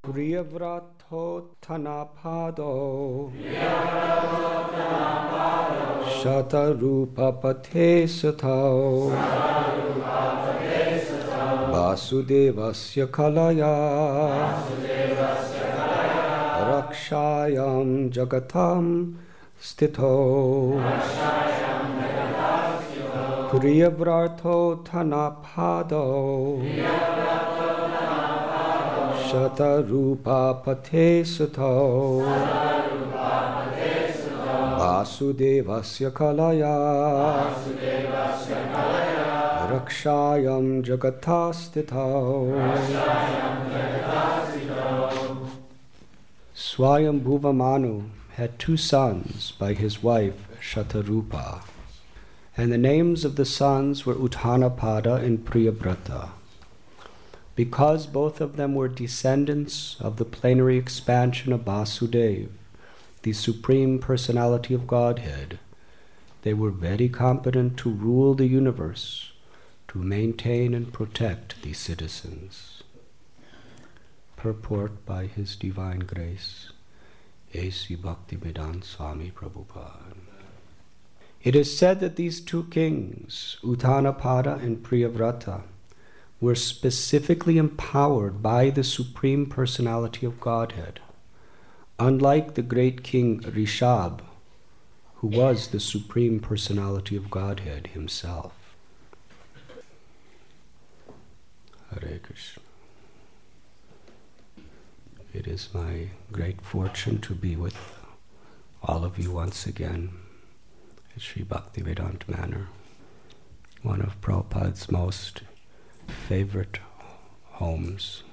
Priyavrato Tanapado Shatarupa Pathe Sathao Vasudevasya Kalaya Rakshayam Jagatam Stito Priyavrato Tanapado Shatarupa Pathe Sato Vasudevasya Kalaya Rakshayam Jagatastito. Swayambhuva Manu had two sons by his wife Shatarupa, and the names of the sons were Uttanapada and Priyavrata. Because both of them were descendants of the plenary expansion of Vasudeva, the Supreme Personality of Godhead, they were very competent to rule the universe, to maintain and protect the citizens. Purport by His Divine Grace, A.C. Bhaktivedanta Swami Prabhupada. It is said that these two kings, Uttanapada and Priyavrata, were specifically empowered by the Supreme Personality of Godhead, unlike the great king Rishabh, who was the Supreme Personality of Godhead himself. Hare Krishna. It is my great fortune to be with all of you once again at Sri Bhaktivedanta Manor, one of Prabhupada's most favorite homes,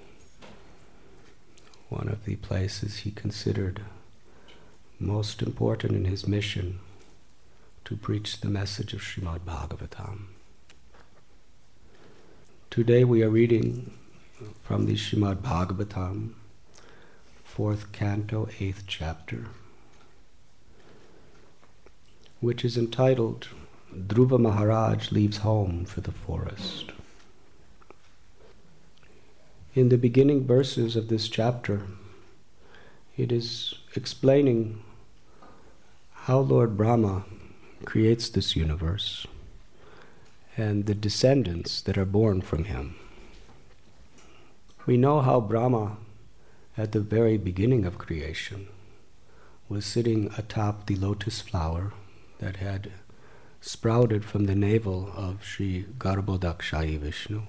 one of the places he considered most important in his mission to preach the message of Srimad Bhagavatam. Today we are reading from the Srimad Bhagavatam, 4th canto, 8th chapter, which is entitled Dhruva Maharaj Leaves Home for the Forest. In the beginning verses of this chapter, it is explaining how Lord Brahma creates this universe and the descendants that are born from him. We know how Brahma, at the very beginning of creation, was sitting atop the lotus flower that had sprouted from the navel of Sri Garbhodakshayi Vishnu.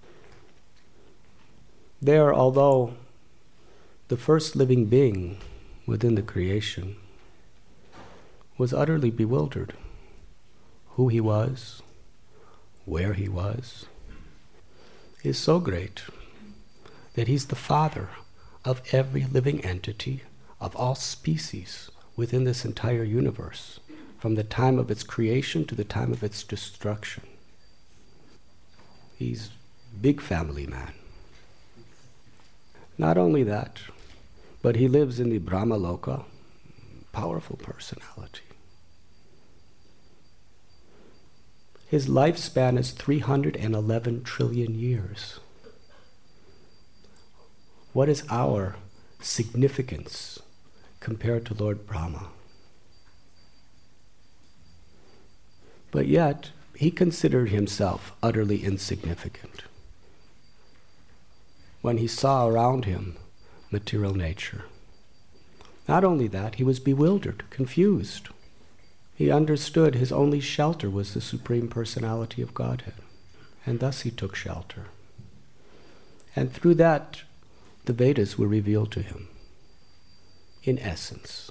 There, although the first living being within the creation was utterly bewildered who he was, where he was, is so great that he's the father of every living entity of all species within this entire universe, from the time of its creation to the time of its destruction. He's a big family man. Not only that, but he lives in the Brahmaloka, powerful personality. His lifespan is 311 trillion years. What is our significance compared to Lord Brahma? But yet, he considered himself utterly insignificant when he saw around him material nature. Not only that, he was bewildered, confused. He understood his only shelter was the Supreme Personality of Godhead, and thus he took shelter. And through that, the Vedas were revealed to him, in essence.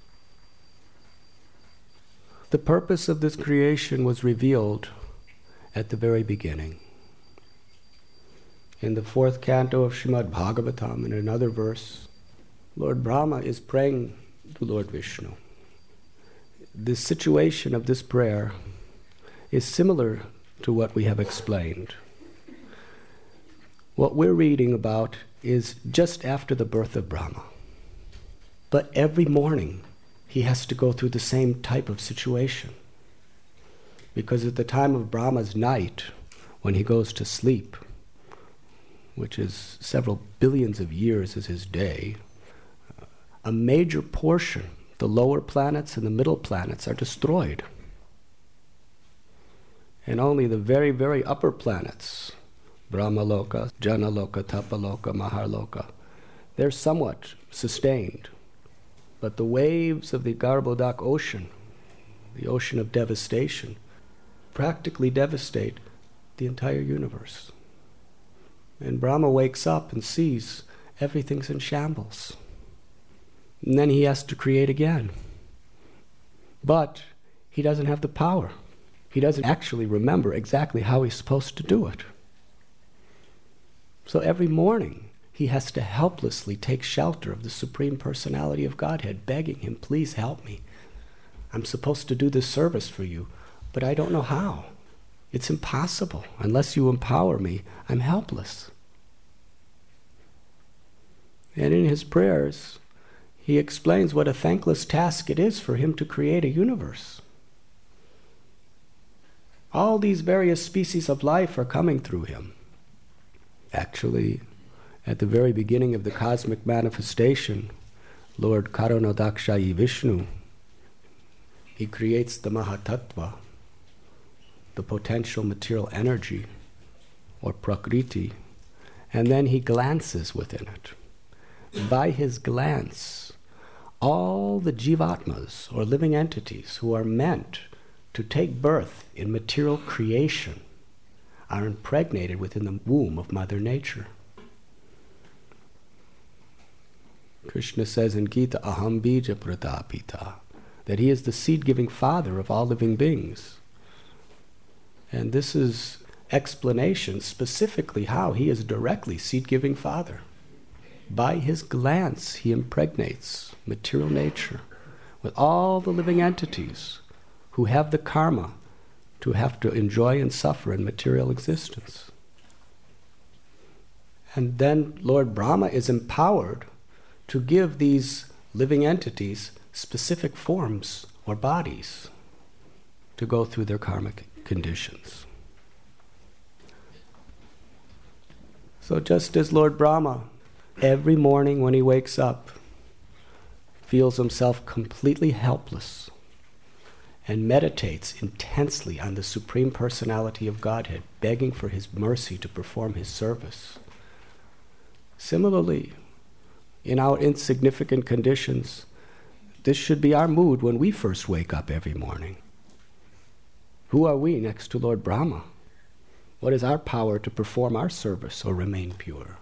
The purpose of this creation was revealed at the very beginning. In the 4th canto of Srimad Bhagavatam, in another verse, Lord Brahma is praying to Lord Vishnu. The situation of this prayer is similar to what we have explained. What we're reading about is just after the birth of Brahma. But every morning, he has to go through the same type of situation. Because at the time of Brahma's night, when he goes to sleep, which is several billions of years is his day, a major portion, the lower planets and the middle planets, are destroyed. And only the very, very upper planets, Brahmaloka, Janaloka, Tapaloka, Maharloka, they're somewhat sustained. But the waves of the Garbhodak ocean, the ocean of devastation, practically devastate the entire universe. And Brahma wakes up and sees everything's in shambles. And then he has to create again. But he doesn't have the power. He doesn't actually remember exactly how he's supposed to do it. So every morning, he has to helplessly take shelter of the Supreme Personality of Godhead, begging him, please help me. I'm supposed to do this service for you, but I don't know how. It's impossible. Unless you empower me, I'm helpless. And in his prayers, he explains what a thankless task it is for him to create a universe. All these various species of life are coming through him. Actually, at the very beginning of the cosmic manifestation, Lord Karunodakshayi Vishnu, he creates the Mahatattva, the potential material energy, or Prakriti, and then he glances within it. By his glance, all the Jivatmas, or living entities, who are meant to take birth in material creation, are impregnated within the womb of Mother Nature. Krishna says in Gita, Aham bija pratapita, that he is the seed-giving father of all living beings. And this is explanation specifically how he is directly seed-giving father. By his glance, he impregnates material nature with all the living entities who have the karma to have to enjoy and suffer in material existence. And then Lord Brahma is empowered to give these living entities specific forms or bodies to go through their karmic conditions. So just as Lord Brahma, every morning when he wakes up, feels himself completely helpless and meditates intensely on the Supreme Personality of Godhead, begging for his mercy to perform his service. Similarly, in our insignificant conditions, this should be our mood when we first wake up every morning. Who are we next to Lord Brahma? What is our power to perform our service or remain pure?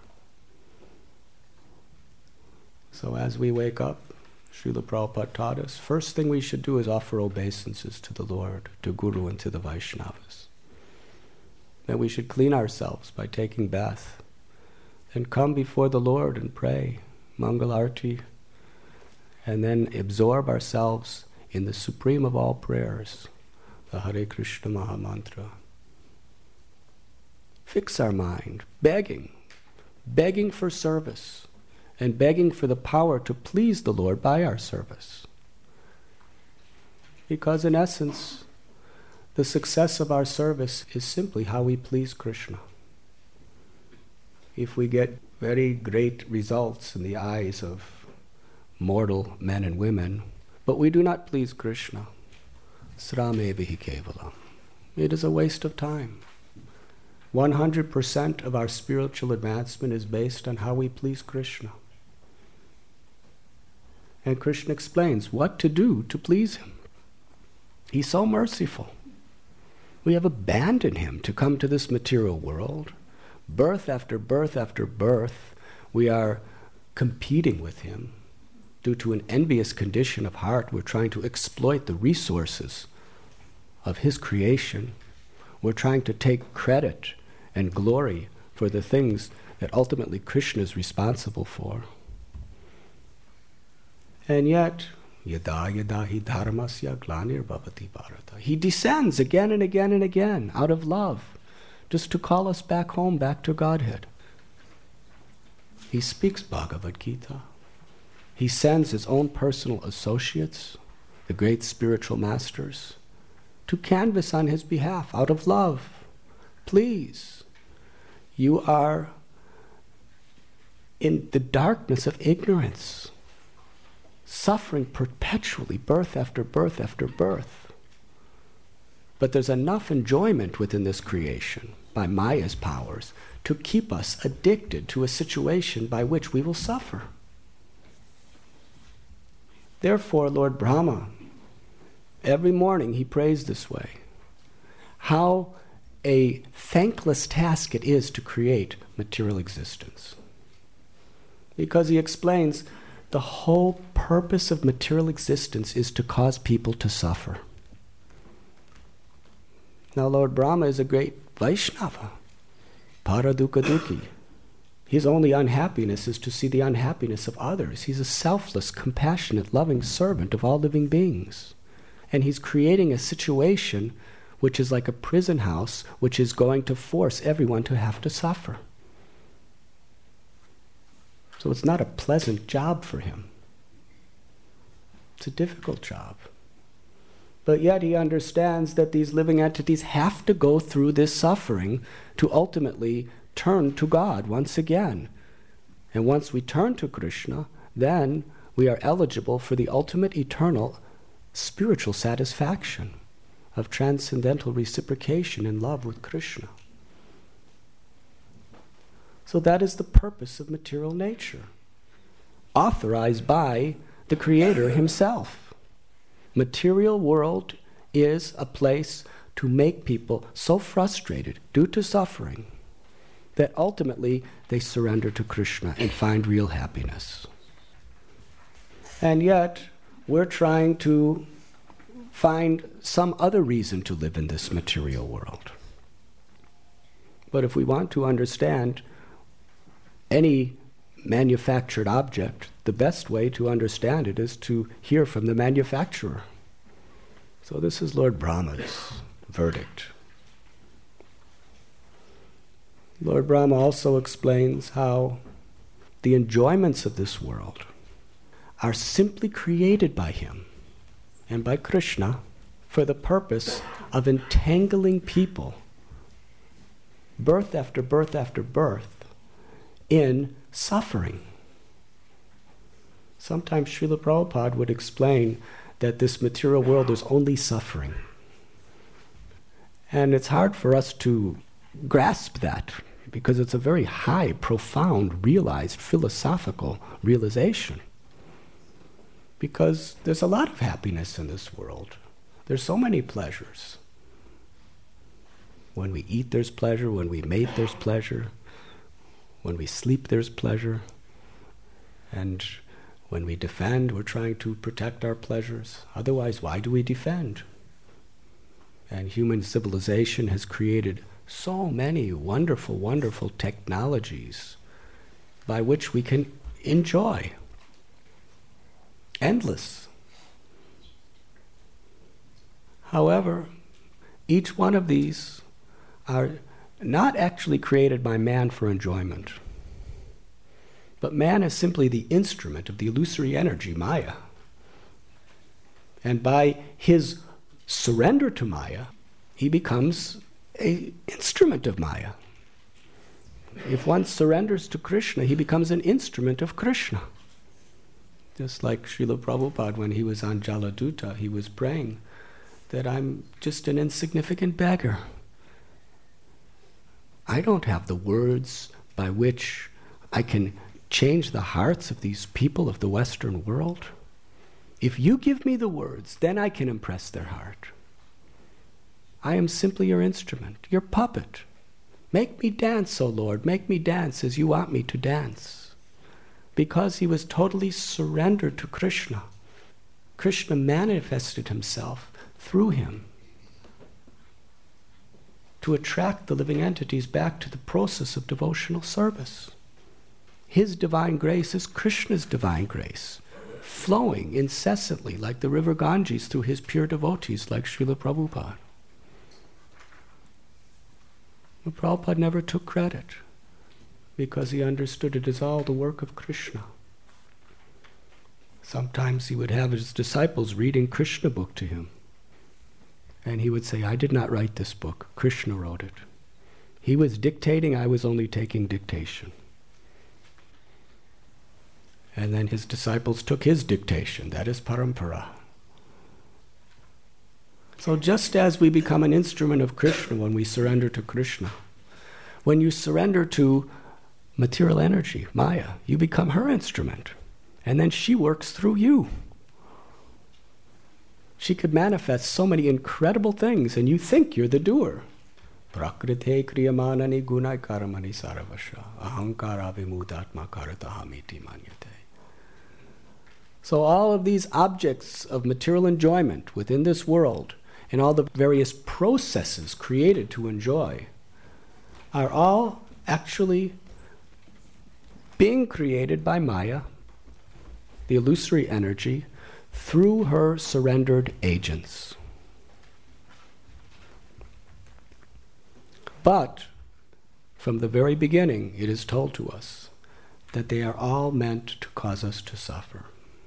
So as we wake up, Srila Prabhupada taught us, first thing we should do is offer obeisances to the Lord, to Guru, and to the Vaishnavas. Then we should clean ourselves by taking bath, then come before the Lord and pray, Mangal Arti, and then absorb ourselves in the supreme of all prayers, the Hare Krishna Maha Mantra. Fix our mind, begging for service, and begging for the power to please the Lord by our service. Because in essence, the success of our service is simply how we please Krishna. If we get very great results in the eyes of mortal men and women, but we do not please Krishna, sramevihi kevalam, it is a waste of time. 100% of our spiritual advancement is based on how we please Krishna. And Krishna explains what to do to please him. He's so merciful. We have abandoned him to come to this material world. Birth after birth after birth, we are competing with him. Due to an envious condition of heart, we're trying to exploit the resources of his creation. We're trying to take credit and glory for the things that ultimately Krishna is responsible for. And yet, yada yada hi dharmasya glanir bhavati bharata. He descends again and again and again out of love, just to call us back home, back to Godhead. He speaks Bhagavad Gita. He sends his own personal associates, the great spiritual masters, to canvass on his behalf out of love. Please, you are in the darkness of ignorance, suffering perpetually, birth after birth after birth. But there's enough enjoyment within this creation by Maya's powers to keep us addicted to a situation by which we will suffer. Therefore, Lord Brahma, every morning he prays this way. How a thankless task it is to create material existence. Because he explains the whole purpose of material existence is to cause people to suffer. Now Lord Brahma is a great Vaishnava, Paradukadukhi. His only unhappiness is to see the unhappiness of others. He's a selfless, compassionate, loving servant of all living beings. And he's creating a situation which is like a prison house, which is going to force everyone to have to suffer. So it's not a pleasant job for him. It's a difficult job. But yet he understands that these living entities have to go through this suffering to ultimately turn to God once again. And once we turn to Krishna, then we are eligible for the ultimate eternal spiritual satisfaction of transcendental reciprocation in love with Krishna. So that is the purpose of material nature, authorized by the Creator himself. Material world is a place to make people so frustrated due to suffering that ultimately they surrender to Krishna and find real happiness. And yet, we're trying to find some other reason to live in this material world. But if we want to understand any manufactured object, the best way to understand it is to hear from the manufacturer. So this is Lord Brahma's verdict. Lord Brahma also explains how the enjoyments of this world are simply created by him and by Krishna for the purpose of entangling people, birth after birth after birth, in suffering. Sometimes Srila Prabhupada would explain that this material world is only suffering. And it's hard for us to grasp that because it's a very high, profound, realized, philosophical realization. Because there's a lot of happiness in this world. There's so many pleasures. When we eat, there's pleasure. When we mate, there's pleasure. When we sleep, there's pleasure. And when we defend, we're trying to protect our pleasures. Otherwise, why do we defend? And human civilization has created so many wonderful, wonderful technologies by which we can enjoy. Endless. However, each one of these are not actually created by man for enjoyment. But man is simply the instrument of the illusory energy, Maya. And by his surrender to Maya, he becomes an instrument of Maya. If one surrenders to Krishna, he becomes an instrument of Krishna. Just like Srila Prabhupada, when he was on Jaladuta, he was praying that I'm just an insignificant beggar. I don't have the words by which I can change the hearts of these people of the Western world. If you give me the words, then I can impress their heart. I am simply your instrument, your puppet. Make me dance, O Lord, make me dance as you want me to dance. Because he was totally surrendered to Krishna, Krishna manifested himself through him to attract the living entities back to the process of devotional service. His divine grace is Krishna's divine grace, flowing incessantly like the river Ganges through his pure devotees like Srila Prabhupada. But Prabhupada never took credit because he understood it is all the work of Krishna. Sometimes he would have his disciples reading Krishna book to him. And he would say, I did not write this book, Krishna wrote it. He was dictating, I was only taking dictation. And then his disciples took his dictation. That is parampara. So just as we become an instrument of Krishna when we surrender to Krishna, when you surrender to material energy, Maya, you become her instrument. And then she works through you. She could manifest so many incredible things, and you think you're the doer. Prakrite kriyamanani gunai karamani saravasha ahankara vimudatma karatahamiti manyate. So all of these objects of material enjoyment within this world and all the various processes created to enjoy are all actually being created by Maya, the illusory energy, through her surrendered agents. But from the very beginning, it is told to us that they are all meant to cause us to suffer.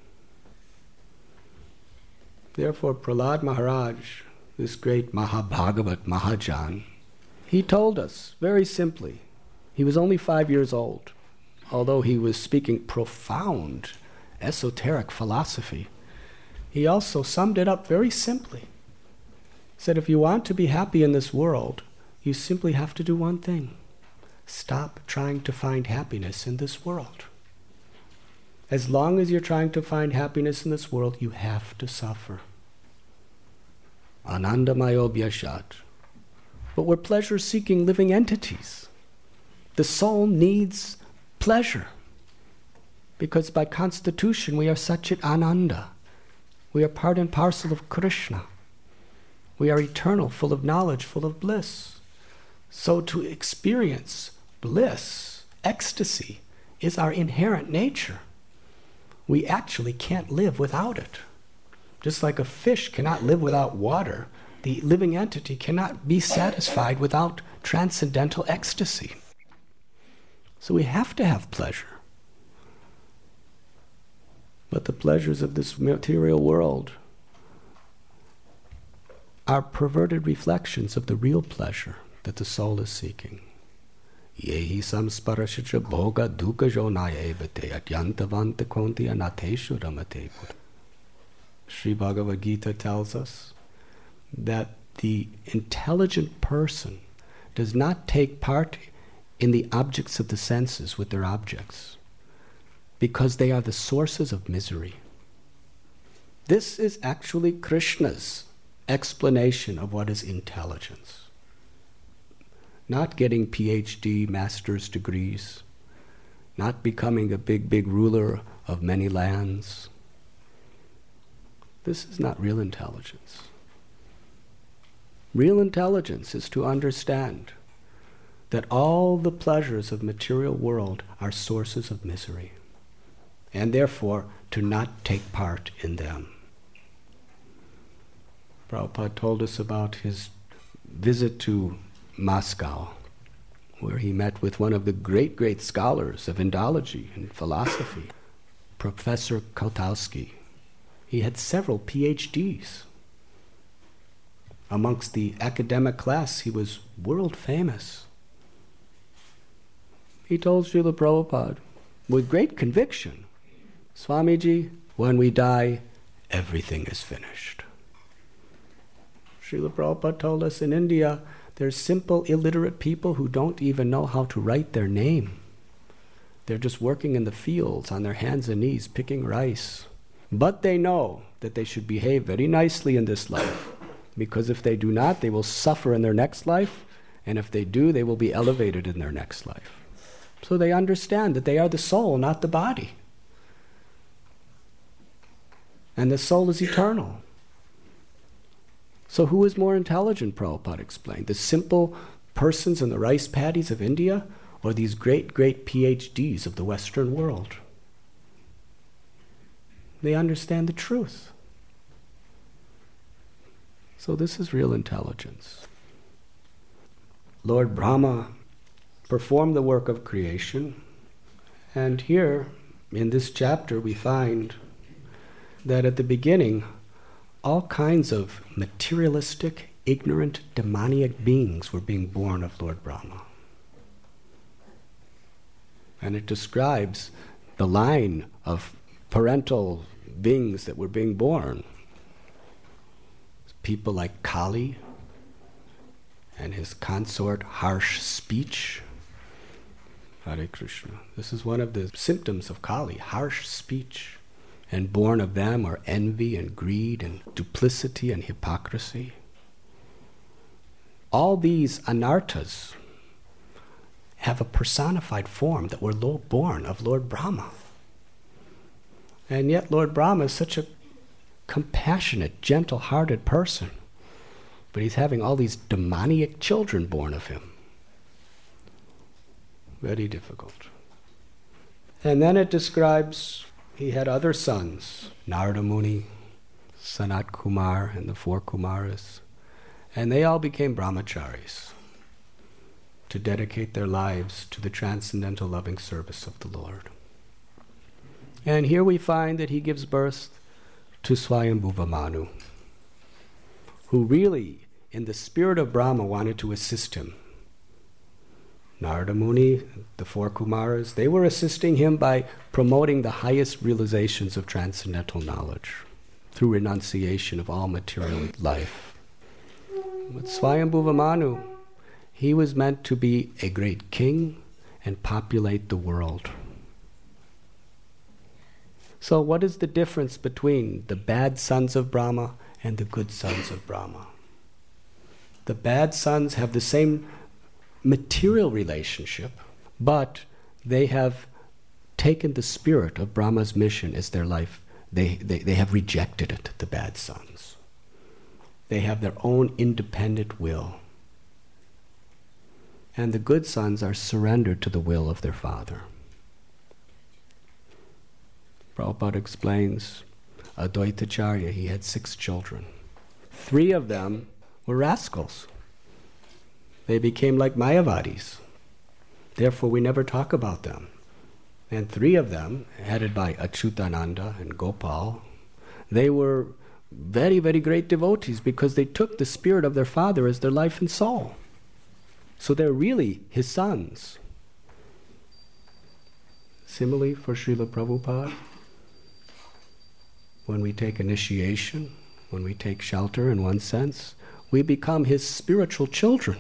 Therefore, Prahlad Maharaj, this great Mahabhagavat Mahajan, he told us very simply, he was only 5 years old, although he was speaking profound esoteric philosophy, he also summed it up very simply. He said, if you want to be happy in this world, you simply have to do one thing. Stop trying to find happiness in this world. As long as you're trying to find happiness in this world, you have to suffer. Anandamayo Vyashat. But we're pleasure-seeking living entities. The soul needs pleasure, because by constitution we are Satchit Ananda. We are part and parcel of Krishna. We are eternal, full of knowledge, full of bliss. So to experience bliss, ecstasy, is our inherent nature. We actually can't live without it. Just like a fish cannot live without water, the living entity cannot be satisfied without transcendental ecstasy. So we have to have pleasure. But the pleasures of this material world are perverted reflections of the real pleasure that the soul is seeking. Yehi samsparashacha bhoga dukkha jonaya evate atyantavanta konti anateshu ramate. Sri Bhagavad Gita tells us that the intelligent person does not take part in the objects of the senses with their objects, because they are the sources of misery. This is actually Krishna's explanation of what is intelligence. Not getting PhD, master's degrees, not becoming a big ruler of many lands. This is not real intelligence. Real intelligence is to understand that all the pleasures of material world are sources of misery, and therefore to not take part in them. Prabhupada told us about his visit to Moscow, where he met with one of the great scholars of Indology and philosophy, Professor Kotowski. He had several PhDs. Amongst the academic class, he was world famous. He told Srila Prabhupada, with great conviction, Swamiji, when we die, everything is finished. Srila Prabhupada told us in India, there's simple illiterate people who don't even know how to write their name. They're just working in the fields on their hands and knees picking rice. But they know that they should behave very nicely in this life, because if they do not, they will suffer in their next life, and if they do, they will be elevated in their next life. So they understand that they are the soul, not the body. And the soul is eternal. So who is more intelligent, Prabhupada explained? The simple persons in the rice paddies of India, or these great PhDs of the Western world? They understand the truth. So this is real intelligence. Lord Brahma performed the work of creation, and here in this chapter we find that at the beginning all kinds of materialistic, ignorant, demoniac beings were being born of Lord Brahma. And it describes the line of parental beings that were being born. People like Kali and his consort harsh speech. Hare Krishna. This is one of the symptoms of Kali, harsh speech. And born of them are envy and greed and duplicity and hypocrisy. All these anarthas have a personified form that were born of Lord Brahma. And yet Lord Brahma is such a compassionate, gentle-hearted person. But he's having all these demoniac children born of him. Very difficult. And then it describes he had other sons, Narada Muni, Sanat Kumar, and the 4 Kumaras. And they all became brahmacharis to dedicate their lives to the transcendental loving service of the Lord. And here we find that he gives birth to Swayambhuva Manu, who really, in the spirit of Brahma, wanted to assist him. Narada Muni, the 4 Kumaras, they were assisting him by promoting the highest realizations of transcendental knowledge through renunciation of all material life. But Swayambhuva Manu, he was meant to be a great king and populate the world. So what is the difference between the bad sons of Brahma and the good sons of Brahma? The bad sons have the same material relationship, but they have taken the spirit of Brahma's mission as their life. They have rejected it, the bad sons. They have their own independent will. And the good sons are surrendered to the will of their father. Prabhupada explains, Advaitacharya, he had 6 children. 3 of them were rascals. They became like Mayavadis. Therefore, we never talk about them. And 3 of them, headed by Achyutananda and Gopal, they were very, very great devotees because they took the spirit of their father as their life and soul. So they're really his sons. Similarly for Srila Prabhupada, when we take initiation, when we take shelter in one sense, we become his spiritual children.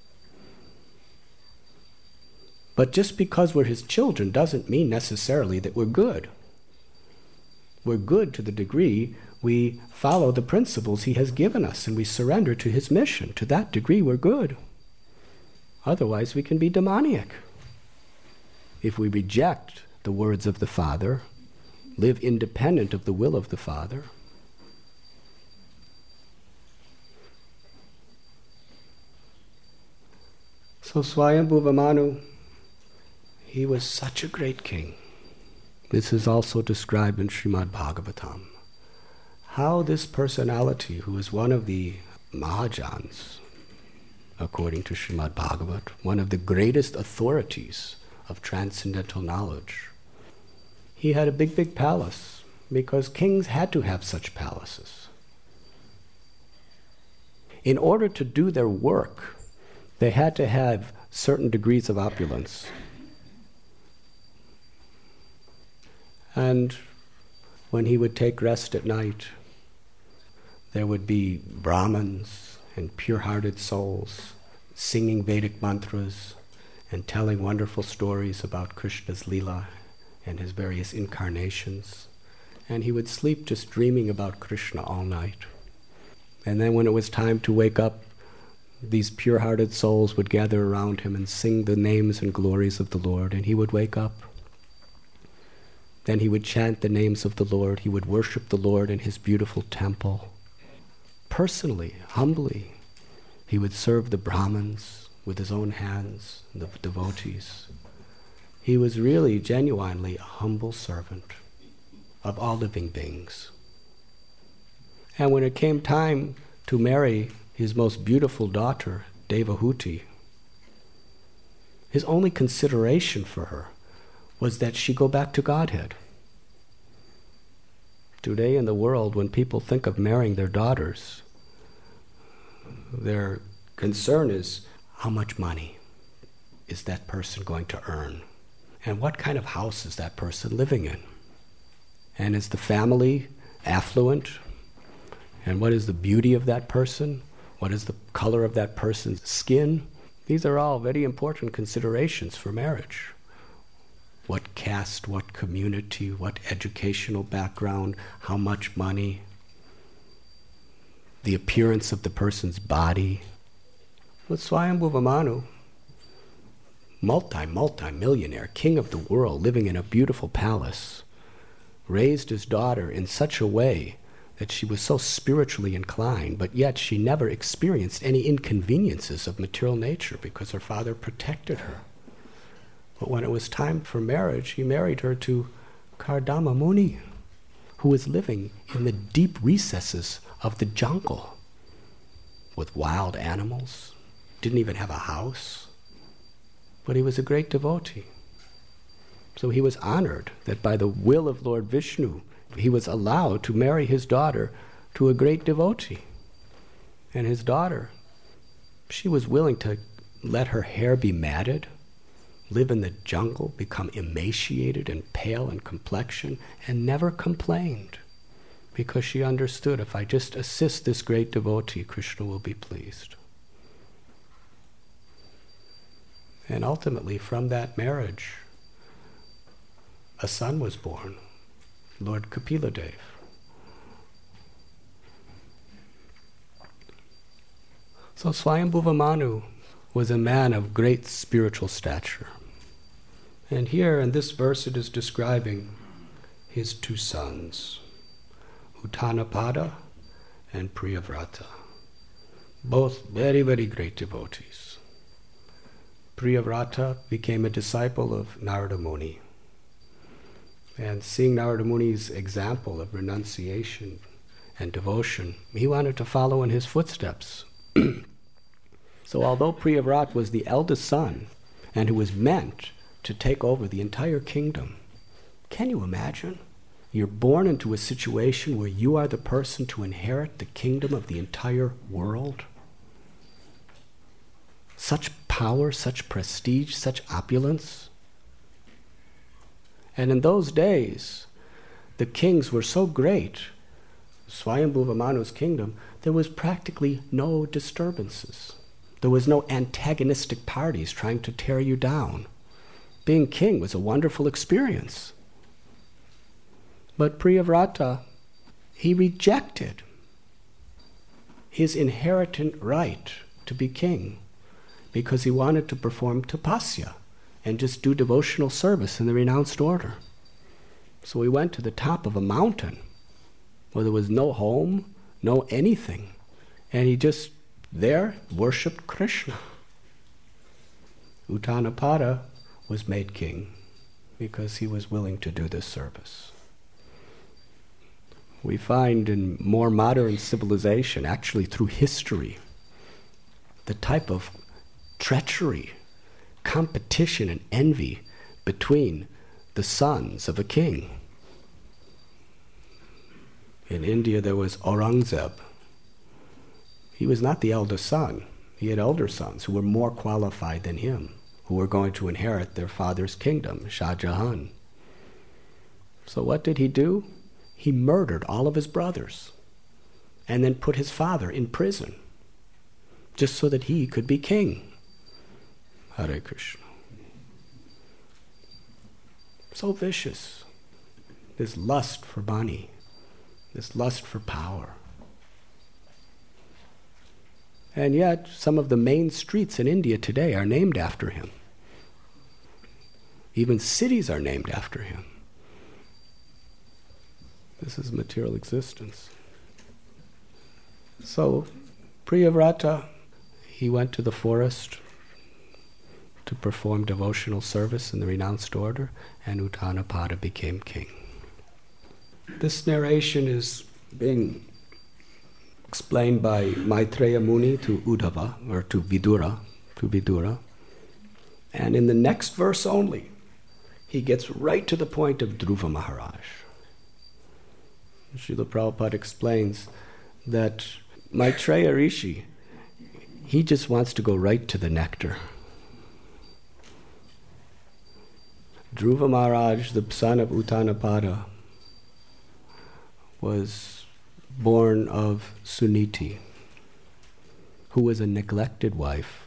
But just because we're his children doesn't mean necessarily that we're good. We're good to the degree we follow the principles he has given us and we surrender to his mission. To that degree we're good. Otherwise we can be demoniac. If we reject the words of the Father, live independent of the will of the Father, so Swayambhuva Manu, he was such a great king. This is also described in Srimad Bhagavatam. How this personality, who is one of the Mahajans, according to Srimad Bhagavat, one of the greatest authorities of transcendental knowledge, he had a big, big palace, because kings had to have such palaces. In order to do their work, they had to have certain degrees of opulence. And when he would take rest at night, there would be Brahmins and pure-hearted souls singing Vedic mantras and telling wonderful stories about Krishna's Leela and his various incarnations. And he would sleep just dreaming about Krishna all night. And then when it was time to wake up, these pure-hearted souls would gather around him and sing the names and glories of the Lord, and he would wake up. Then he would chant the names of the Lord. He would worship the Lord in his beautiful temple. Personally, humbly, he would serve the Brahmins with his own hands, the devotees. He was really, genuinely a humble servant of all living beings. And when it came time to marry his most beautiful daughter, Devahuti, his only consideration for her was that she go back to Godhead. Today in the world, when people think of marrying their daughters, their concern is how much money is that person going to earn? And what kind of house is that person living in? And is the family affluent? And what is the beauty of that person? What is the color of that person's skin? These are all very important considerations for marriage. What caste, what community, what educational background, how much money, the appearance of the person's body. With Swayambhuva Manu, multi-millionaire, king of the world, living in a beautiful palace, raised his daughter in such a way that she was so spiritually inclined, but yet she never experienced any inconveniences of material nature because her father protected her. But when it was time for marriage, he married her to Kardama Muni, who was living in the deep recesses of the jungle with wild animals, didn't even have a house, but he was a great devotee. So he was honored that by the will of Lord Vishnu, he was allowed to marry his daughter to a great devotee. And his daughter, she was willing to let her hair be matted, live in the jungle, become emaciated and pale in complexion, and never complained, because she understood, if I just assist this great devotee, Krishna will be pleased. And ultimately, from that marriage, a son was born, Lord Kapiladev. So Swayambhuva Manu was a man of great spiritual stature. And here in this verse it is describing his two sons, Uttanapada and Priyavrata, both very, very great devotees. Priyavrata became a disciple of Narada Muni. And seeing Narada Muni's example of renunciation and devotion, he wanted to follow in his footsteps. So although Priyavrata was the eldest son and who was meant to take over the entire kingdom, can you imagine? You're born into a situation where you are the person to inherit the kingdom of the entire world. Such power, such prestige, such opulence. And in those days, the kings were so great, Swayambhuva Manu's kingdom, there was practically no disturbances. There was no antagonistic parties trying to tear you down. Being king was a wonderful experience. But Priyavrata, he rejected his inherent right to be king because he wanted to perform tapasya and just do devotional service in the renounced order. So he went to the top of a mountain where there was no home, no anything, and he just there worshipped Krishna. Uttanapada was made king because he was willing to do this service. We find in more modern civilization, actually through history, the type of treachery, competition and envy between the sons of a king. In India there was Aurangzeb. He was not the eldest son. He had elder sons who were more qualified than him, who were going to inherit their father's kingdom, Shah Jahan. So what did he do? He murdered all of his brothers and then put his father in prison just so that he could be king. Hare Krishna. So vicious. This lust for money, this lust for power. And yet, some of the main streets in India today are named after him. Even cities are named after him. This is material existence. So, Priyavrata, he went to the forest to perform devotional service in the renounced order, and Uttanapada became king. This narration is being explained by Maitreya Muni to Uddhava, or to Vidura. And in the next verse only, he gets right to the point of Dhruva Maharaj. Srila Prabhupada explains that Maitreya Rishi, he just wants to go right to the nectar. Dhruva Maharaj, the son of Uttanapada, was born of Suniti, who was a neglected wife.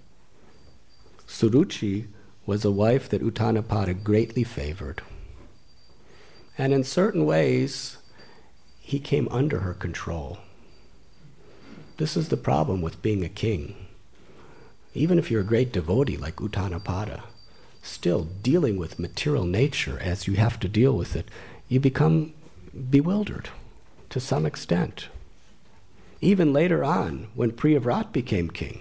Suruchi was a wife that Uttanapada greatly favored. And in certain ways, he came under her control. This is the problem with being a king. Even if you're a great devotee like Uttanapada, still dealing with material nature as you have to deal with it, you become bewildered to some extent. Even later on, when Priyavrat became king,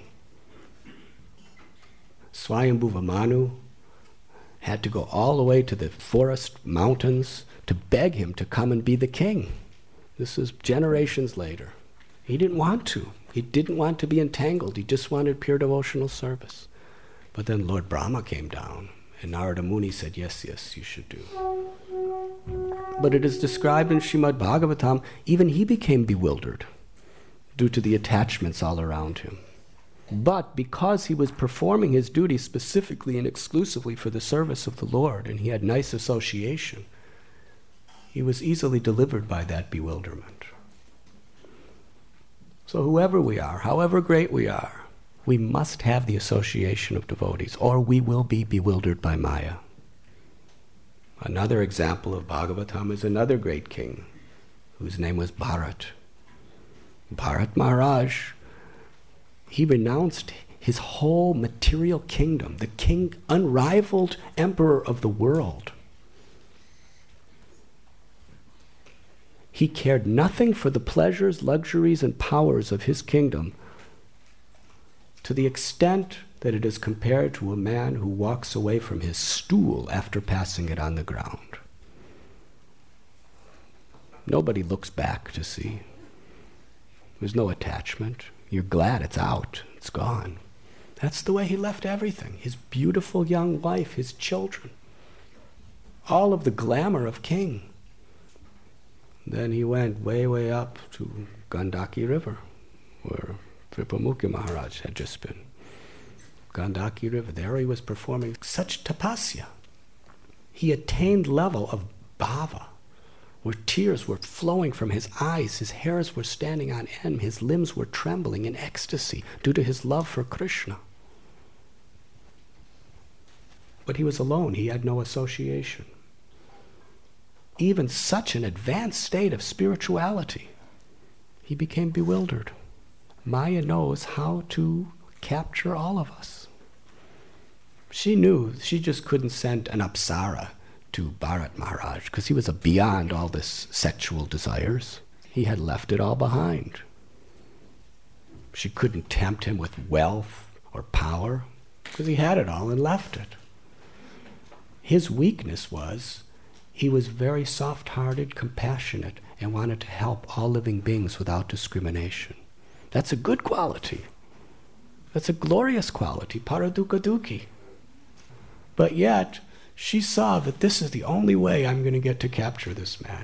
Swayambhuva Manu had to go all the way to the forest mountains to beg him to come and be the king. This is generations later. He didn't want to. He didn't want to be entangled. He just wanted pure devotional service. But then Lord Brahma came down, and Narada Muni said, yes, you should do. But it is described in Srimad Bhagavatam, even he became bewildered due to the attachments all around him. But because he was performing his duty specifically and exclusively for the service of the Lord, and he had nice association, he was easily delivered by that bewilderment. So whoever we are, however great we are, we must have the association of devotees, or we will be bewildered by Maya. Another example of Bhagavatam is another great king, whose name was Bharat. Bharat Maharaj, he renounced his whole material kingdom, the king, unrivaled emperor of the world. He cared nothing for the pleasures, luxuries, and powers of his kingdom, to the extent that it is compared to a man who walks away from his stool after passing it on the ground. Nobody looks back to see. There's no attachment. You're glad it's out. It's gone. That's the way he left everything. His beautiful young wife, his children. All of the glamour of king. Then he went way, way up to Gandaki River, where Tripamukhi Maharaj had just been. Gandaki River, there he was performing such tapasya. He attained level of bhava, where tears were flowing from his eyes, his hairs were standing on end, his limbs were trembling in ecstasy due to his love for Krishna. But he was alone, he had no association. Even such an advanced state of spirituality, he became bewildered. Maya knows how to capture all of us. She knew she just couldn't send an apsara to Bharat Maharaj because he was beyond all this sexual desires. He had left it all behind. She couldn't tempt him with wealth or power because he had it all and left it. His weakness was he was very soft-hearted, compassionate, and wanted to help all living beings without discrimination. That's a good quality. That's a glorious quality, paradukkha dukhi. But yet, she saw that this is the only way I'm going to get to capture this man.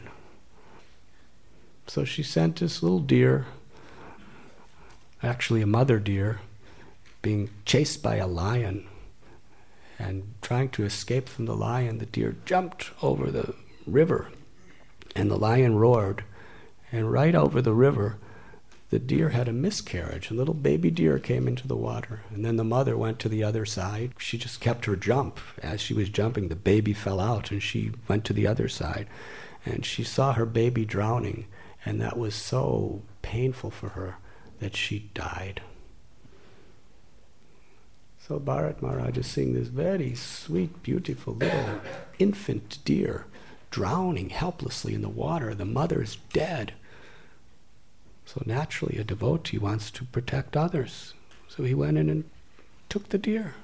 So she sent this little deer, actually a mother deer, being chased by a lion. And trying to escape from the lion, the deer jumped over the river, and the lion roared. And right over the river, the deer had a miscarriage. A little baby deer came into the water. And then the mother went to the other side. She just kept her jump. As she was jumping, the baby fell out, and she went to the other side. And she saw her baby drowning, and that was so painful for her that she died. So Bharat Maharaj is seeing this very sweet, beautiful little infant deer drowning helplessly in the water. The mother is dead. So naturally a devotee wants to protect others. So he went in and took the deer.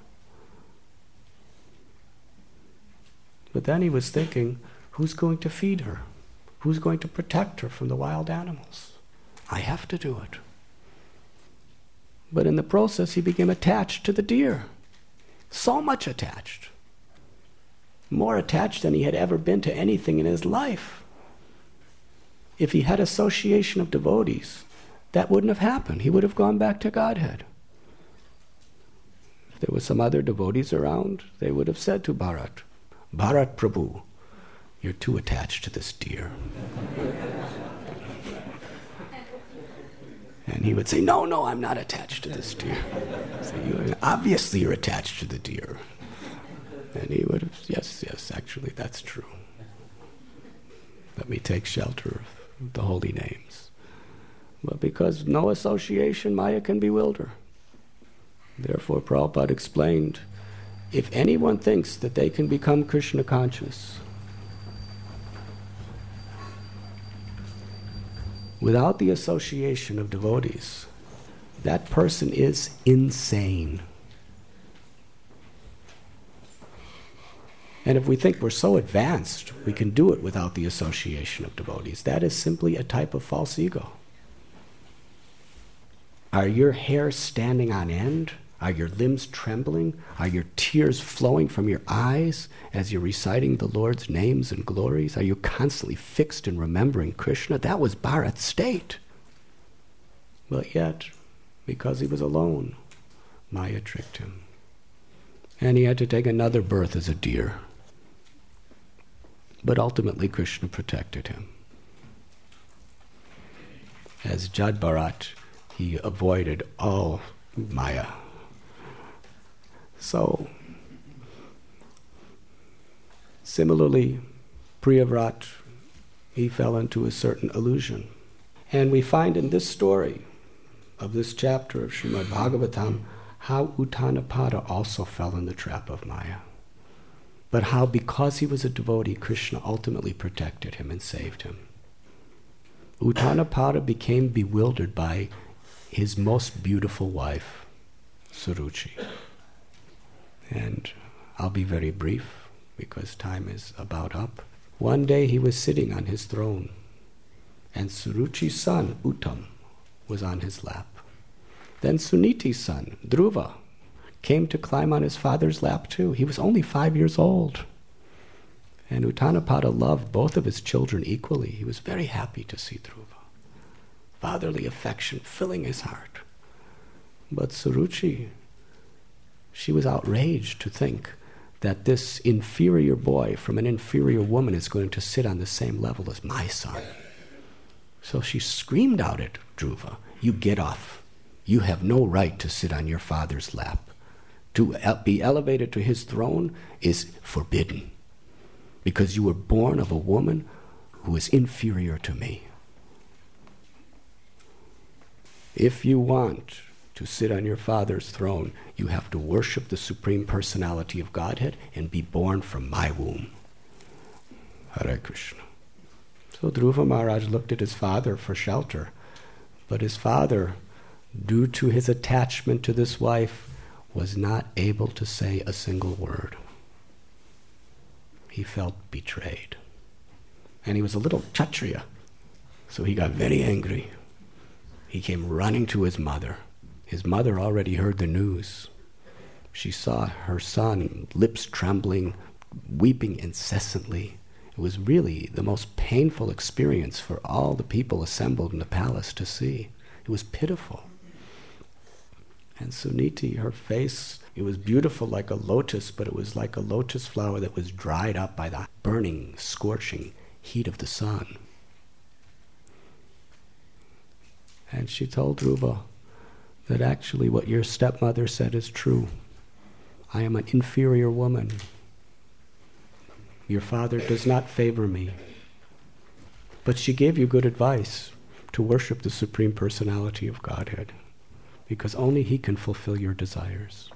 But then he was thinking, who's going to feed her? Who's going to protect her from the wild animals? I have to do it. But in the process, he became attached to the deer. So much attached. More attached than he had ever been to anything in his life. If he had association of devotees, that wouldn't have happened. He would have gone back to Godhead. If there were some other devotees around, they would have said to Bharat, Bharat Prabhu, you're too attached to this deer. And he would say, no, I'm not attached to this deer. So obviously you're attached to the deer. And he would have, yes, actually that's true. Let me take shelter of the holy names. But because no association, Maya can bewilder. Therefore, Prabhupada explained, if anyone thinks that they can become Krishna conscious without the association of devotees, that person is insane. And if we think we're so advanced, we can do it without the association of devotees, that is simply a type of false ego. Are your hairs standing on end? Are your limbs trembling? Are your tears flowing from your eyes as you're reciting the Lord's names and glories? Are you constantly fixed in remembering Krishna? That was Bharat's state. But yet, because he was alone, Maya tricked him. And he had to take another birth as a deer. But ultimately, Krishna protected him. As Jad Bharat, he avoided all Maya. So, similarly, Priyavrat, he fell into a certain illusion. And we find in this story of this chapter of Srimad Bhagavatam how Uttanapada also fell in the trap of Maya. But how, because he was a devotee, Krishna ultimately protected him and saved him. Uttanapada became bewildered by his most beautiful wife, Suruchi. And I'll be very brief because time is about up. One day he was sitting on his throne and Suruchi's son, Uttam, was on his lap. Then Suniti's son, Dhruva, came to climb on his father's lap too. He was only 5 years old. And Uttanapada loved both of his children equally. He was very happy to see Dhruva. Fatherly affection filling his heart. But Suruchi, she was outraged to think that this inferior boy from an inferior woman is going to sit on the same level as my son. So she screamed out at Dhruva, "You get off. You have no right to sit on your father's lap. To be elevated to his throne is forbidden, because you were born of a woman who is inferior to me. If you want to sit on your father's throne, you have to worship the Supreme Personality of Godhead and be born from my womb." Hare Krishna. So Dhruva Maharaj looked at his father for shelter, but his father, due to his attachment to this wife, was not able to say a single word. He felt betrayed. And he was a little Kshatriya, so he got very angry. He came running to his mother. His mother already heard the news. She saw her son, lips trembling, weeping incessantly. It was really the most painful experience for all the people assembled in the palace to see. It was pitiful. And Suniti, her face, it was beautiful like a lotus, but it was like a lotus flower that was dried up by the burning, scorching heat of the sun. And she told Dhruva that actually what your stepmother said is true. I am an inferior woman. Your father does not favor me. But she gave you good advice to worship the Supreme Personality of Godhead, because only he can fulfill your desires.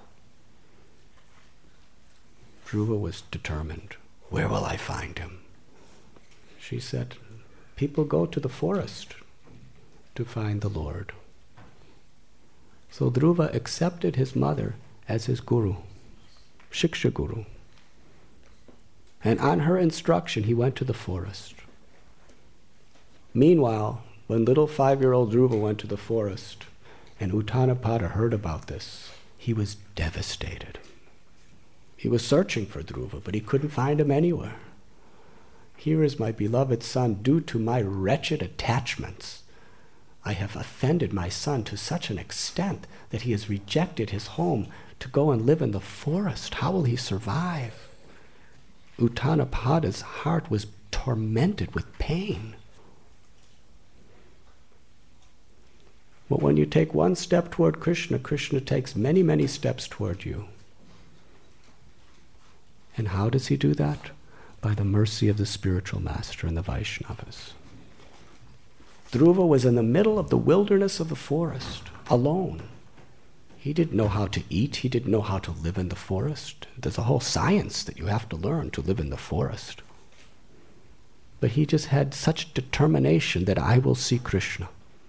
Dhruva was determined. Where will I find him? She said, people go to the forest to find the Lord. So Dhruva accepted his mother as his guru, Shiksha Guru. And on her instruction, he went to the forest. Meanwhile, when little 5-year-old Dhruva went to the forest, and Uttanapada heard about this, he was devastated. He was searching for Dhruva, but he couldn't find him anywhere. Here is my beloved son. Due to my wretched attachments, I have offended my son to such an extent that he has rejected his home to go and live in the forest. How will he survive? Uttanapada's heart was tormented with pain. But when you take one step toward Krishna, Krishna takes many, many steps toward you. And how does he do that? By the mercy of the spiritual master and the Vaishnavas. Dhruva was in the middle of the wilderness of the forest, alone. He didn't know how to eat. He didn't know how to live in the forest. There's a whole science that you have to learn to live in the forest. But he just had such determination that I will see Krishna.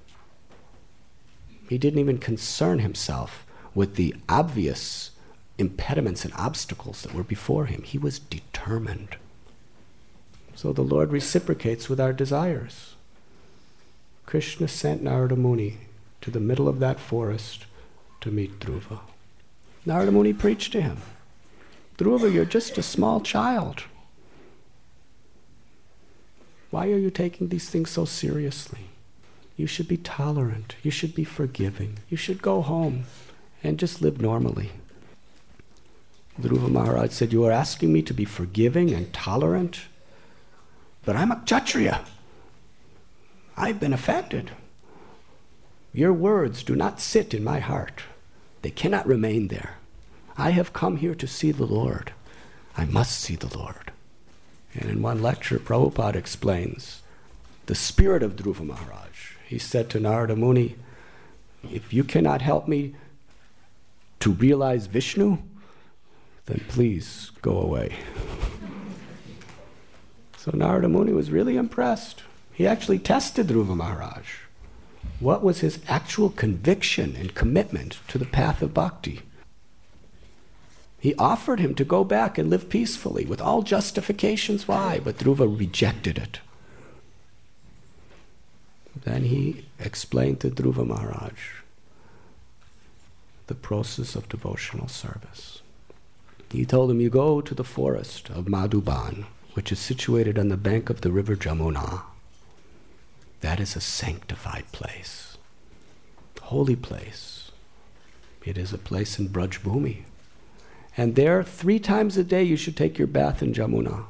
He didn't even concern himself with the obvious impediments and obstacles that were before him. He was determined. So the Lord reciprocates with our desires. Krishna sent Narada Muni to the middle of that forest to meet Dhruva. Narada Muni preached to him. Dhruva, you're just a small child. Why are you taking these things so seriously? You should be tolerant. You should be forgiving. You should go home and just live normally. Dhruva Maharaj said, you are asking me to be forgiving and tolerant, but I'm a Kshatriya. I've been offended. Your words do not sit in my heart. They cannot remain there. I have come here to see the Lord. I must see the Lord. And in one lecture, Prabhupada explains the spirit of Dhruva Maharaj. He said to Narada Muni, if you cannot help me to realize Vishnu, then please go away. So Narada Muni was really impressed. He actually tested Dhruva Maharaj. What was his actual conviction and commitment to the path of bhakti? He offered him to go back and live peacefully with all justifications why, but Dhruva rejected it. Then he explained to Dhruva Maharaj the process of devotional service. He told him, you go to the forest of Madhuban, which is situated on the bank of the river Jamuna. That is a sanctified place, holy place. It is a place in Braj Bhumi. And there, 3 times a day, you should take your bath in Jamuna.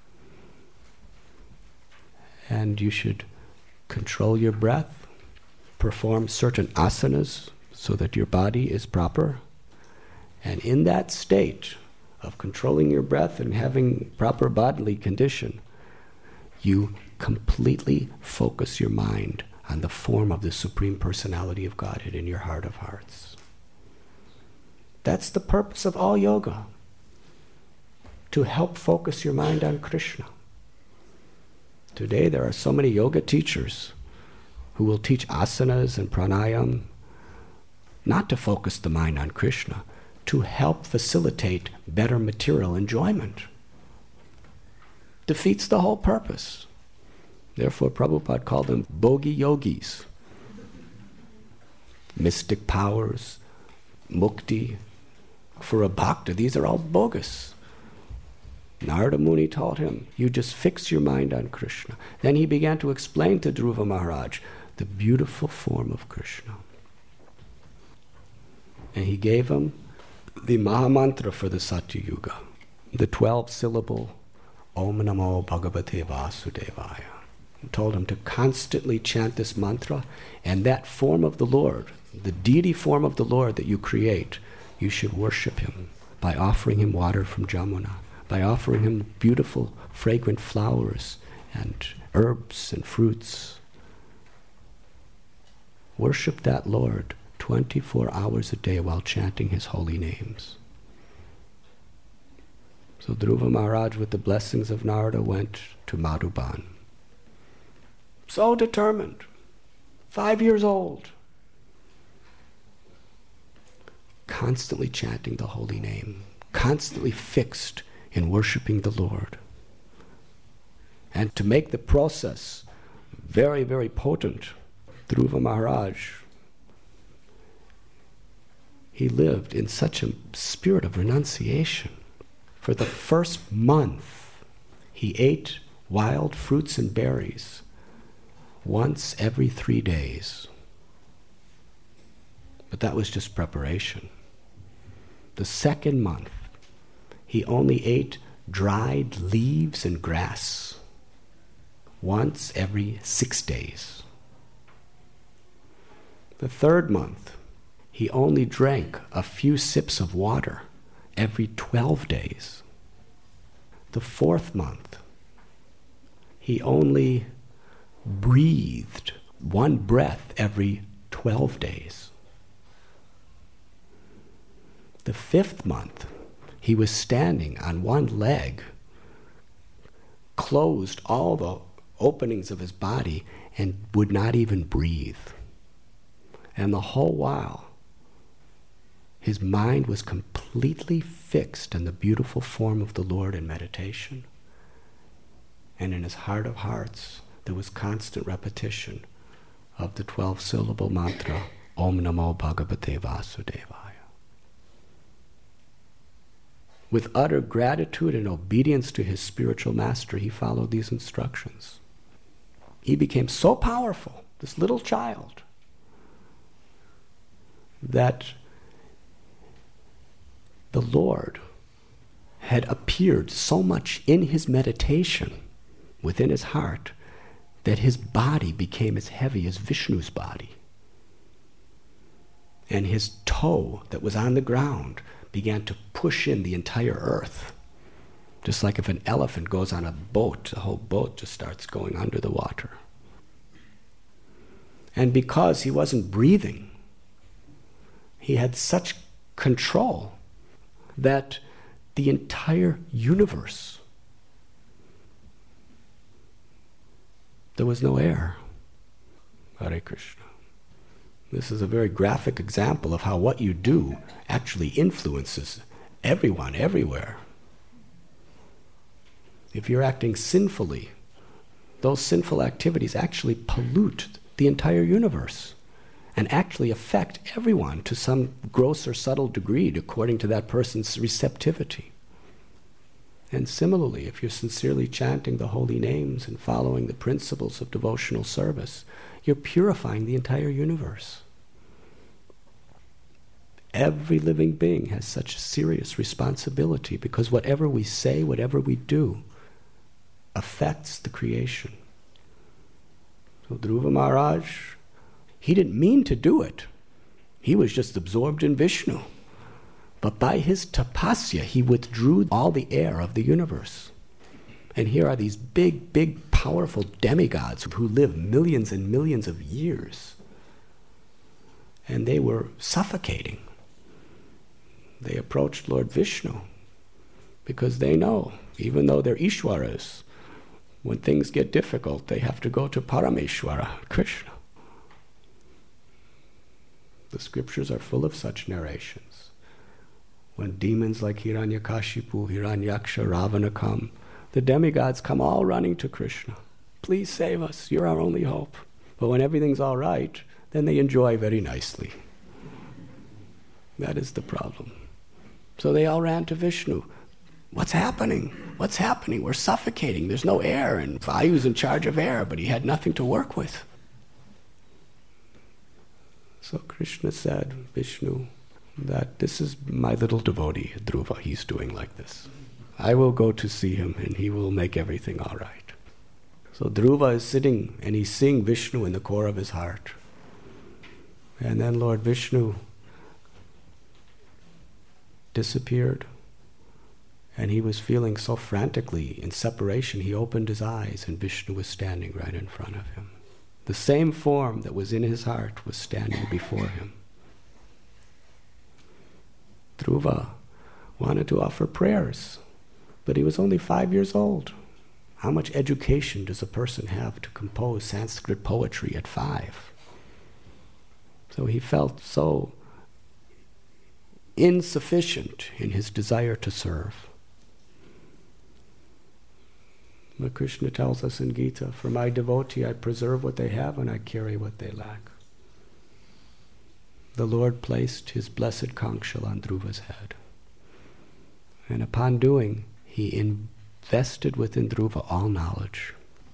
And you should control your breath, perform certain asanas so that your body is proper. And in that state of controlling your breath and having proper bodily condition, you completely focus your mind on the form of the Supreme Personality of Godhead in your heart of hearts. That's the purpose of all yoga, to help focus your mind on Krishna. Today there are so many yoga teachers who will teach asanas and pranayam not to focus the mind on Krishna, to help facilitate better material enjoyment. Defeats the whole purpose. Therefore Prabhupada called them bhogi yogis. Mystic powers, mukti. For a bhakta, these are all bogus. Narada Muni taught him, you just fix your mind on Krishna. Then he began to explain to Dhruva Maharaj the beautiful form of Krishna. And he gave him the Mahamantra for the Satya Yuga, the 12-syllable Om Namo Bhagavate Vasudevaya. He told him to constantly chant this mantra, and that form of the Lord, the deity form of the Lord that you create, you should worship him by offering him water from Jamuna, by offering him beautiful, fragrant flowers and herbs and fruits. Worship that Lord 24 hours a day while chanting his holy names. So Dhruva Maharaj, with the blessings of Narada, went to Madhuban. So determined, 5 years old, constantly chanting the holy name, constantly fixed in worshiping the Lord. And to make the process very, very potent, Dhruva Maharaj, he lived in such a spirit of renunciation. For the first month, he ate wild fruits and berries once every 3 days. But that was just preparation. The second month, he only ate dried leaves and grass once every 6 days. The 3rd month, he only drank a few sips of water every 12 days. The 4th month, he only breathed 1 breath every 12 days. The 5th month, he was standing on 1 leg, closed all the openings of his body, and would not even breathe. And the whole while, his mind was completely fixed on the beautiful form of the Lord in meditation. And in his heart of hearts, there was constant repetition of the 12-syllable mantra, Om Namo Bhagavate Vasudevaya. With utter gratitude and obedience to his spiritual master, he followed these instructions. He became so powerful, this little child, that the Lord had appeared so much in his meditation within his heart that his body became as heavy as Vishnu's body. And his toe that was on the ground began to push in the entire earth. Just like if an elephant goes on a boat, the whole boat just starts going under the water. And because he wasn't breathing, he had such control that the entire universe, there was no air. Hare Krishna. This is a very graphic example of how what you do actually influences everyone, everywhere. If you're acting sinfully, those sinful activities actually pollute the entire universe and actually affect everyone to some gross or subtle degree according to that person's receptivity. And similarly, if you're sincerely chanting the holy names and following the principles of devotional service, you're purifying the entire universe. Every living being has such serious responsibility because whatever we say, whatever we do, affects the creation. So Dhruva Maharaj, he didn't mean to do it. He was just absorbed in Vishnu. But by his tapasya, he withdrew all the air of the universe. And here are these big, big, powerful demigods who live millions and millions of years. And they were suffocating. They approached Lord Vishnu because they know, even though they're Ishwaras, when things get difficult, they have to go to Parameshwara, Krishna. The scriptures are full of such narrations. When demons like Hiranyakashipu, Hiranyaksha, Ravana come, the demigods come all running to Krishna. Please save us, you're our only hope. But when everything's all right, then they enjoy very nicely. That is the problem. So they all ran to Vishnu. What's happening? What's happening? We're suffocating. There's no air, and Vayu's in charge of air, but he had nothing to work with. So Krishna said, Vishnu, that this is my little devotee, Dhruva, he's doing like this. I will go to see him and he will make everything all right. So Dhruva is sitting and he's seeing Vishnu in the core of his heart. And then Lord Vishnu disappeared and he was feeling so frantically in separation, he opened his eyes and Vishnu was standing right in front of him. The same form that was in his heart was standing before him. Dhruva wanted to offer prayers, but he was only 5 years old. How much education does a person have to compose Sanskrit poetry at 5? So he felt so insufficient in his desire to serve. But Krishna tells us in Gita, for my devotee I preserve what they have and I carry what they lack. The Lord placed his blessed Kankshal on Dhruva's head. And upon doing, he invested within Dhruva all knowledge.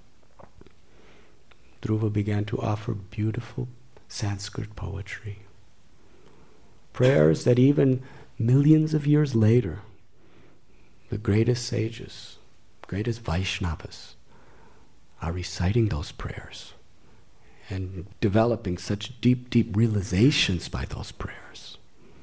Dhruva began to offer beautiful Sanskrit poetry. Prayers that even millions of years later The greatest sages, greatest Vaishnavas are reciting those prayers and developing such deep, deep realizations by those prayers.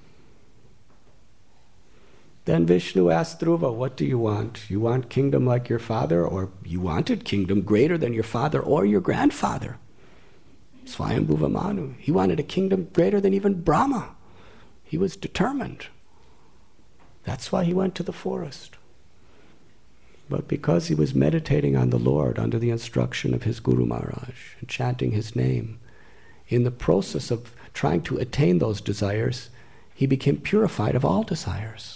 Then Vishnu asked Dhruva, what do you want? You want kingdom like your father, or you wanted kingdom greater than your father or your grandfather? Swayambhuva Manu. He wanted a kingdom greater than even Brahma. He was determined. That's why he went to the forest. But because he was meditating on the Lord under the instruction of his Guru Maharaj and chanting his name, in the process of trying to attain those desires, he became purified of all desires.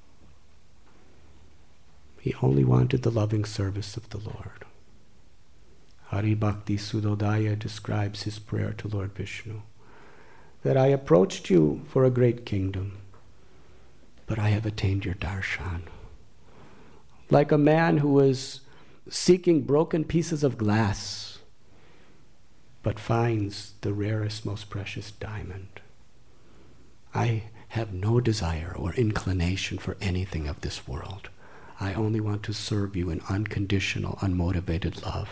He only wanted the loving service of the Lord. Hari Bhakti Sudodaya describes his prayer to Lord Vishnu, that I approached you for a great kingdom, but I have attained your darshan. Like a man who is seeking broken pieces of glass, but finds the rarest, most precious diamond. I have no desire or inclination for anything of this world. I only want to serve you in unconditional, unmotivated love.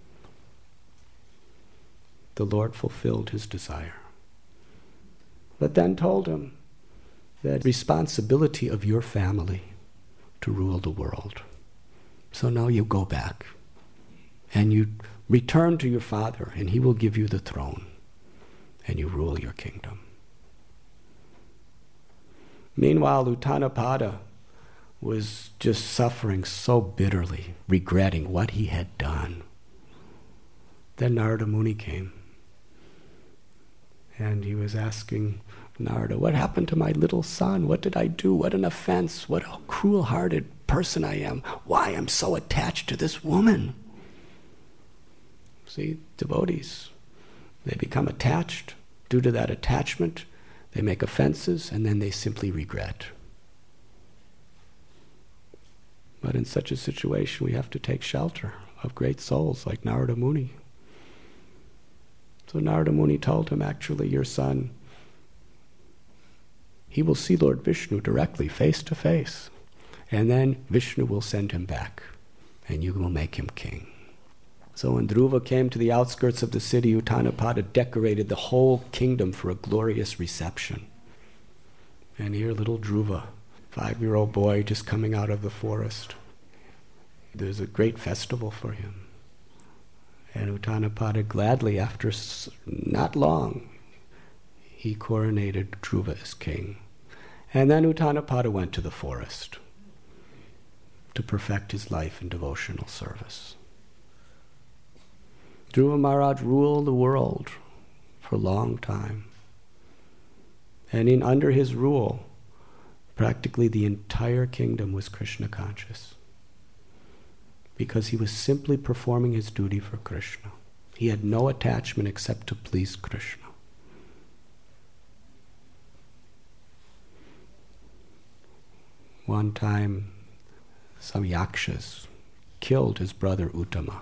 The Lord fulfilled his desire, but then told him that responsibility of your family to rule the world. So now you go back and you return to your father, and he will give you the throne and you rule your kingdom. Meanwhile, Uttanapada was just suffering so bitterly, regretting what he had done. Then Narada Muni came, and he was asking Narada, what happened to my little son? What did I do? What an offense. What a cruel-hearted person I am. Why I'm so attached to this woman. See, devotees, they become attached. Due to that attachment, they make offenses, and then they simply regret. But in such a situation, we have to take shelter of great souls like Narada Muni. So Narada Muni told him, actually, your son, he will see Lord Vishnu directly, face to face. And then Vishnu will send him back, and you will make him king. So when Dhruva came to the outskirts of the city, Uttanapada decorated the whole kingdom for a glorious reception. And here little Dhruva, 5-year-old boy just coming out of the forest, there's a great festival for him. And Uttanapada gladly, after not long, he coronated Dhruva as king. And then Uttanapada went to the forest to perfect his life in devotional service. Dhruva Maharaj ruled the world for a long time. And under his rule, practically the entire kingdom was Krishna conscious, because he was simply performing his duty for Krishna. He had no attachment except to please Krishna. One time, some yakshas killed his brother Uttama.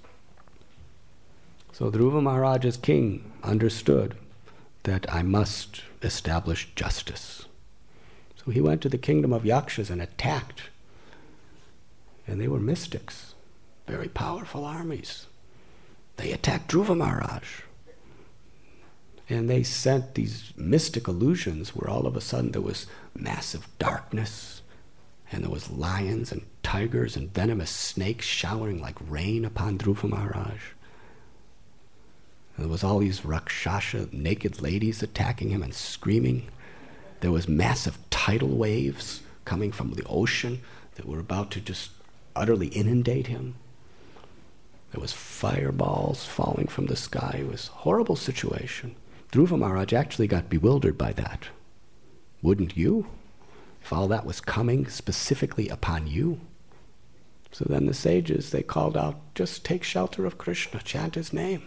So Dhruva Maharaj as king understood that I must establish justice. So he went to the kingdom of yakshas and attacked. And they were mystics, very powerful armies. They attacked Dhruva Maharaj. And they sent these mystic illusions where all of a sudden there was massive darkness, and there was lions and tigers and venomous snakes showering like rain upon Dhruva Maharaj. And there was all these Rakshasa, naked ladies attacking him and screaming. There was massive tidal waves coming from the ocean that were about to just utterly inundate him. There was fireballs falling from the sky. It was a horrible situation. Dhruva Maharaj actually got bewildered by that. Wouldn't you? If all that was coming specifically upon you. So then the sages, they called out, just take shelter of Krishna, chant his name.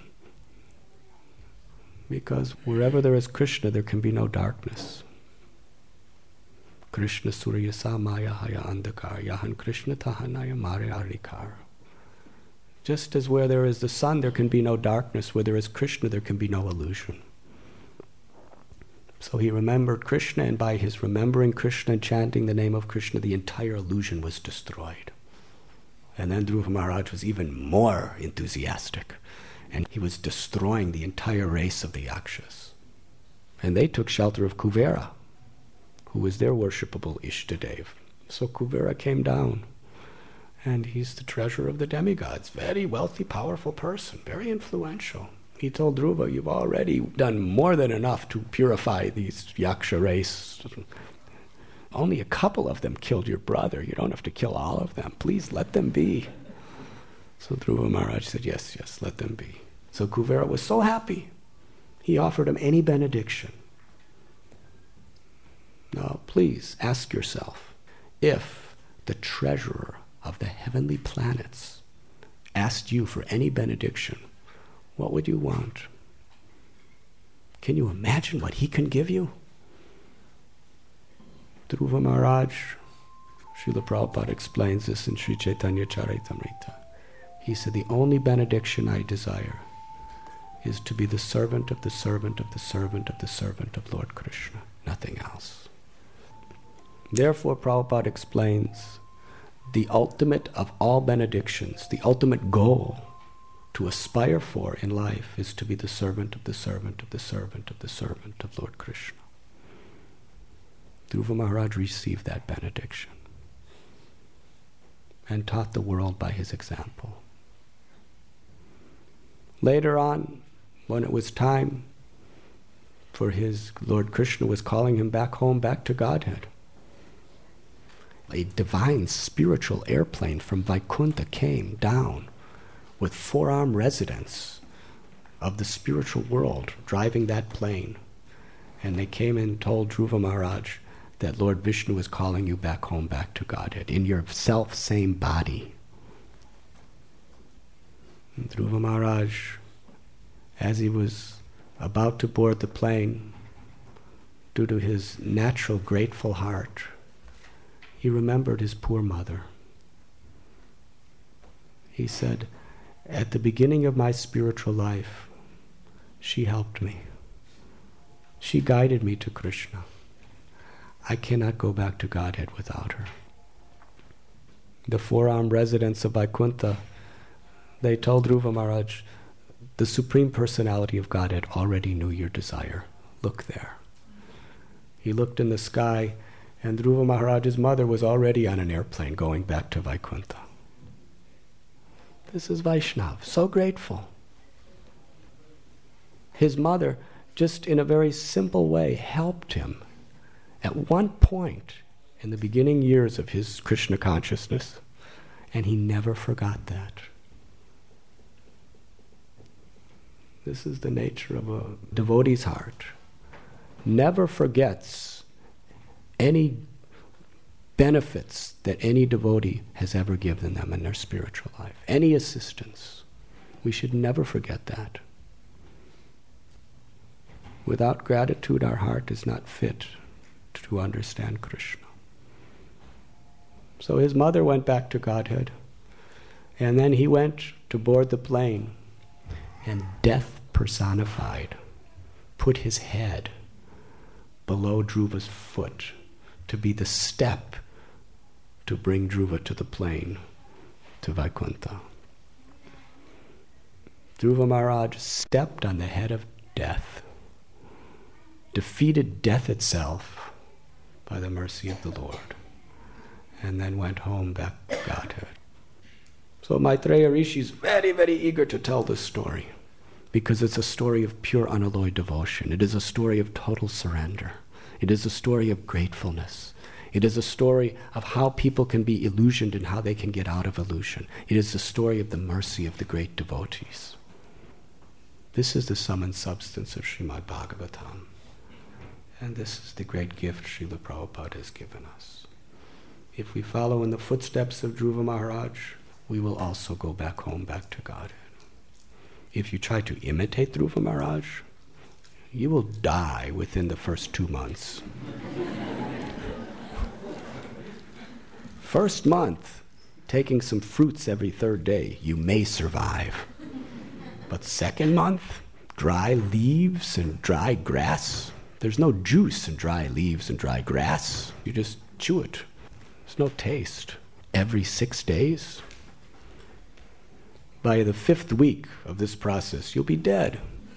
Because wherever there is Krishna, there can be no darkness. Krishna Surya Sa Maya Haya Andhakar Yahan Krishna Tahanaya Mare Arikar. Just as where there is the sun, there can be no darkness. Where there is Krishna, there can be no illusion. So So he remembered Krishna, and by his remembering Krishna and chanting the name of Krishna, the entire illusion was destroyed. And then Dhruva Maharaj was even more enthusiastic, and he was destroying the entire race of the Yakshas. And they took shelter of Kuvera, who was their worshipable Ishtadev. So Kuvera came down, and he's the treasurer of the demigods, very wealthy, powerful person, very influential. He told Dhruva, you've already done more than enough to purify these Yaksha race. Only a couple of them killed your brother. You don't have to kill all of them. Please let them be. So Dhruva Maharaj said, yes, yes, let them be. So Kuvera was so happy. He offered him any benediction. Now, please ask yourself, if the treasurer of the heavenly planets asked you for any benediction, what would you want? Can you imagine what he can give you? Dhruva Maharaj, Srila Prabhupada explains this in Sri Chaitanya Charitamrita. He said, the only benediction I desire is to be the servant of the servant of the servant of the servant of Lord Krishna, nothing else. Therefore, Prabhupada explains, the ultimate of all benedictions, the ultimate goal to aspire for in life is to be the servant of the servant of the servant of the servant of Lord Krishna. Dhruva Maharaj received that benediction and taught the world by his example. Later on, when it was time for his Lord Krishna was calling him back home, back to Godhead, a divine spiritual airplane from Vaikuntha came down with four-armed residents of the spiritual world driving that plane. And they came and told Dhruva Maharaj that Lord Vishnu is calling you back home, back to Godhead, in your self-same body. And Dhruva Maharaj, as he was about to board the plane, due to his natural grateful heart, he remembered his poor mother. He said, at the beginning of my spiritual life, she helped me. She guided me to Krishna. I cannot go back to Godhead without her. The four-armed residents of Vaikuntha, they told Dhruva Maharaj, the Supreme Personality of Godhead already knew your desire. Look there. He looked in the sky, and Dhruva Maharaj's mother was already on an airplane going back to Vaikuntha. This is Vaishnav, so grateful. His mother, just in a very simple way, helped him at one point in the beginning years of his Krishna consciousness, and he never forgot that. This is the nature of a devotee's heart. Never forgets any benefits that any devotee has ever given them in their spiritual life. Any assistance. We should never forget that. Without gratitude, our heart is not fit to understand Krishna. So his mother went back to Godhead, and then he went to board the plane, and death personified put his head below Dhruva's foot to be the step to bring Dhruva to the plane, to Vaikuntha. Dhruva Maharaj stepped on the head of death, defeated death itself by the mercy of the Lord, and then went home back to Godhead. So Maitreya Rishi is very, very eager to tell this story, because it's a story of pure unalloyed devotion. It is a story of total surrender. It is a story of gratefulness. It is a story of how people can be illusioned and how they can get out of illusion. It is the story of the mercy of the great devotees. This is the sum and substance of Srimad Bhagavatam. And this is the great gift Srila Prabhupada has given us. If we follow in the footsteps of Dhruva Maharaj, we will also go back home, back to Godhead. If you try to imitate Dhruva Maharaj, you will die within the first 2 months. First month, taking some fruits every third day, you may survive. But second month, dry leaves and dry grass, There's no juice in dry leaves and dry grass. You just chew it. There's no taste. Every 6 days, by the 5th week of this process, you'll be dead.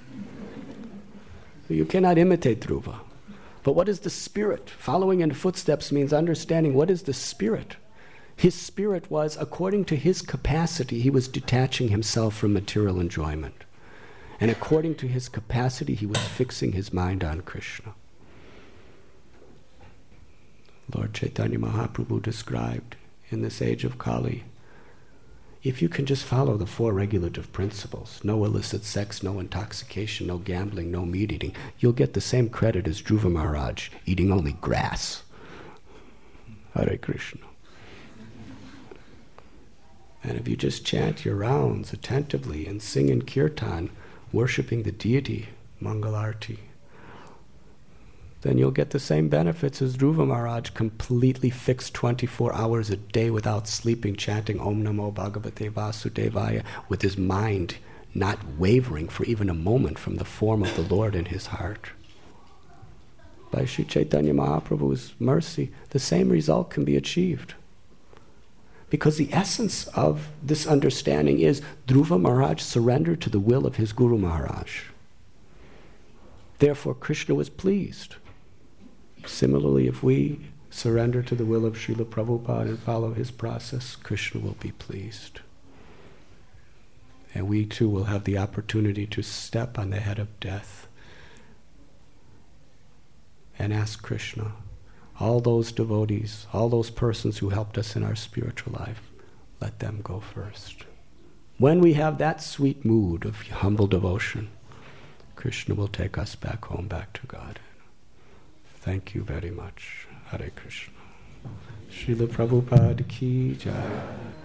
You cannot imitate Dhruva. But what is the spirit? Following in footsteps means understanding what is the spirit. His spirit was, according to his capacity, he was detaching himself from material enjoyment. And according to his capacity, he was fixing his mind on Krishna. Lord Chaitanya Mahaprabhu described in this age of Kali, if you can just follow the 4 regulative principles, no illicit sex, no intoxication, no gambling, no meat eating, you'll get the same credit as Dhruva Maharaj, eating only grass. Hare Krishna. And if you just chant your rounds attentively and sing in kirtan, worshipping the deity, Mangalarti, then you'll get the same benefits as Dhruva Maharaj, completely fixed 24 hours a day without sleeping, chanting Om Namo Bhagavate Vasudevaya, with his mind not wavering for even a moment from the form of the Lord in his heart. By Sri Chaitanya Mahaprabhu's mercy, the same result can be achieved. Because the essence of this understanding is Dhruva Maharaj surrendered to the will of his Guru Maharaj. Therefore, Krishna was pleased. Similarly, if we surrender to the will of Srila Prabhupada and follow his process, Krishna will be pleased. And we too will have the opportunity to step on the head of death and ask Krishna, all those devotees, all those persons who helped us in our spiritual life, let them go first. When we have that sweet mood of humble devotion, Krishna will take us back home, back to God. Thank you very much. Hare Krishna. Srila Prabhupada ki jai.